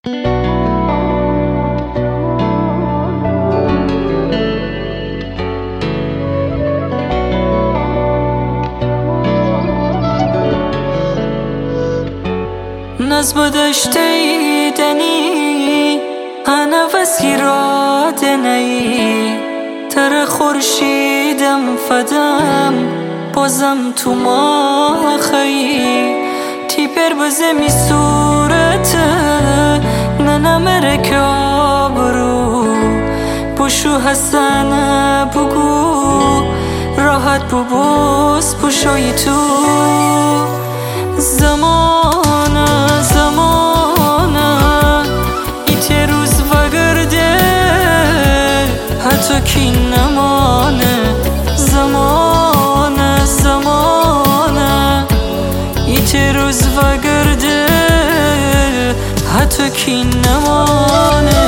نزب دشتی دنی انا وسیرا دنی تر خورشیدم فدم بازم تو ما خی تی پر بزمی صورت ننمره که آبرو بشو حسن بگو راحت ببوس بشوی تو زمانه ایت روز وگرده حتی کی نمانه زمانه ایت روز وگرده حتی کی نمانه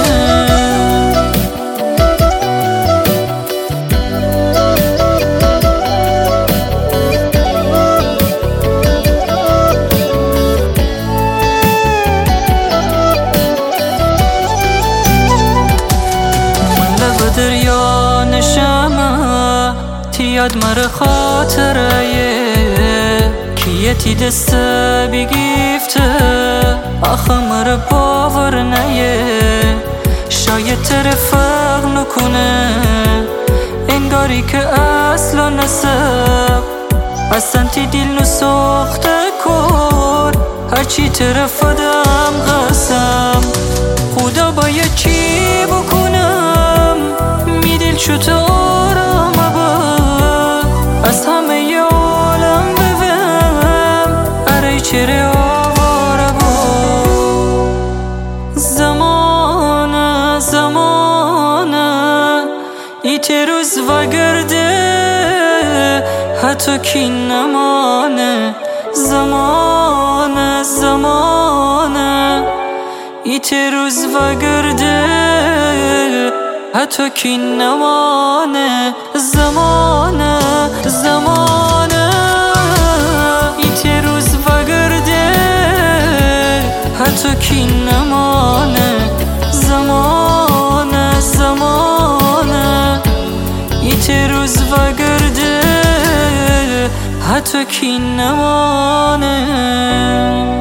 دریا نشمه تیاد مر خاطره کیه تی دست بگیفته آخه مر باور نیه شاید ترفق نکنه انگاری که اصلا نسب اصلا تی دل نسخته کن هرچی طرف دم قسم خدا باید چی بکنم میدل شد آرامه با از همه ی عالم ببم اره چره آواره با زمانه ایت روز وگرده حتی کی نمانه زمانه ایت روز وگرده حتی کی نمانه زمانه ایت روز وگرده حتی کی نمانه زمانه ایت روز وگرده حتی کی نمانه